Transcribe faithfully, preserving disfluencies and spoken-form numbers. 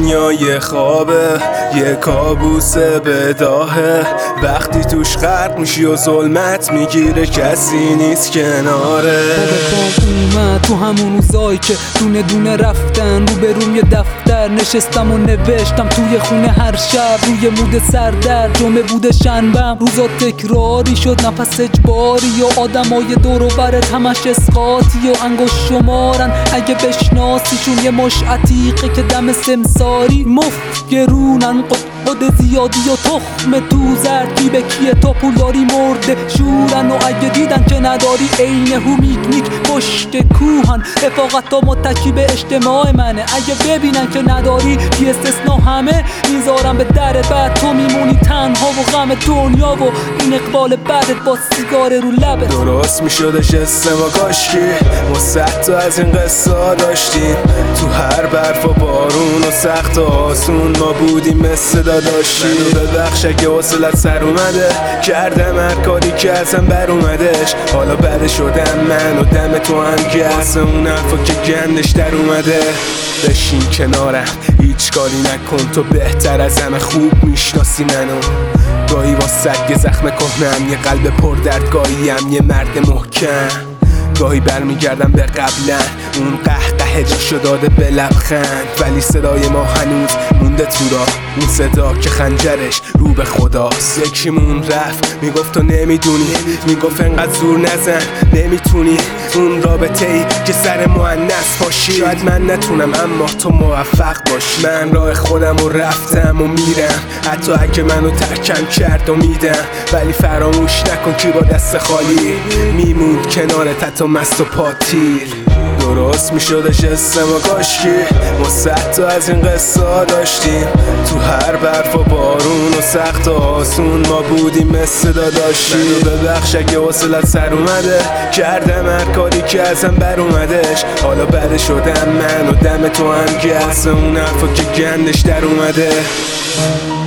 دنیا یه خوابه، یه کابوس بداهه. وقتی توش غرق میشی و ظلمت میگیره کسی نیست کناره. بابا اومد تو همون روزایی که دونه دونه رفتن رو به روی دفتر نشستم و نوشتم توی خونه هر شب روی مود سردر جمعه بوده شنبم روزا تکراری شد نفس اجباری و آدمای دور و برت همش اسقاطی و انگوش شمارن اگه بشناسیشون یه مش عتیقه که دم سمساری مفت گرونن قد زیادی و تخم تو زردی به کیه تو پول داری مرده شورن و اگه دیدن که نداری عین هومیک نیک پشت کوهن رفاقت ها متکی به اجتماع منه اگه ببینن که نداری بی استثنا همه میذارن به در بعد تو میمونی تنها و غم دنیا و این اقبال بعدت با سیگار رو لبت. درست میشدش استما کاشکی ما صد تا از این قصه ها داشتیم تو هر برف و بارون و سخت و آسون ما بودیم مثل داداشی. منو ببخش اگه حوصلت سر اومده کردم هر کاری که ازم بر اومدش حالا بده شدم من و دم تو هم گرس اون حرفا که گندش در اومده. بشین کنارم هیچ کاری نکن تو بهتر از همه خوب میشناسی منو. گاهی با سگ زخم کهنم یه قلب پر درد گاهیم یه مرد محکم گاهی برمیگردم به قبلا اون قهقه جاشو داده به لبخند ولی صدای ما هنوز مونده تو راه اون صدا که خنجرش رو به خداست. یکیمون رفت میگفت تو نمیدونی میگفت انقدر زور نزن نمیتونی اون رابطه ای که سر مؤنث باشی. شاید من نتونم اما تو موفق باشی. من راه خودم رو رفتم و میرم حتی اگه منو ترکم کرد و میدم ولی فراموش نکن که با دست خالی میموند کنارت حتی مست و پاتیر. درست میشدش استما کاشکی ما صد تا از این قصه ها داشتیم تو هر برف و بارون و سخت و آسون ما بودیم مثل داداشی. منو ببخش اگه حوصلت سر اومده کردم هر کاری که ازم بر اومدش حالا بده شدم من و دم تو هم گرس اون حرفا که گندش در اومده.